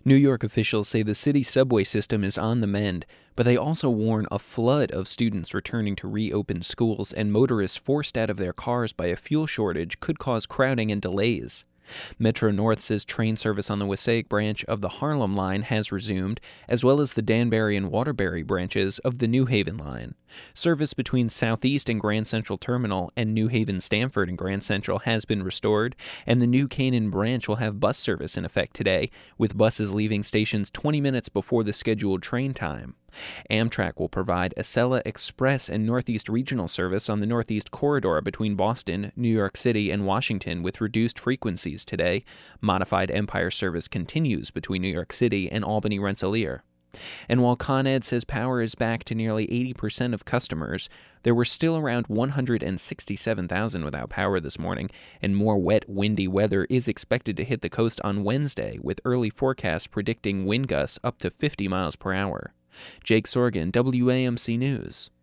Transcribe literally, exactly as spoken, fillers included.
New York officials say the city's subway system is on the mend, but they also warn a flood of students returning to reopened schools and motorists forced out of their cars by a fuel shortage could cause crowding and delays. Metro-North says train service on the Passaic branch of the Harlem line has resumed, as well as the Danbury and Waterbury branches of the New Haven line. Service between Southeast and Grand Central Terminal and New Haven Stamford and Grand Central has been restored, and the New Canaan branch will have bus service in effect today, with buses leaving stations twenty minutes before the scheduled train time. Amtrak will provide Acela Express and Northeast Regional service on the Northeast Corridor between Boston, New York City, and Washington with reduced frequencies today. Modified Empire service continues between New York City and Albany Rensselaer. And while Con Ed says power is back to nearly eighty percent of customers, there were still around one hundred sixty-seven thousand without power this morning, and more wet, windy weather is expected to hit the coast on Wednesday, with early forecasts predicting wind gusts up to fifty miles per hour. Jake Sorgan, W A M C News.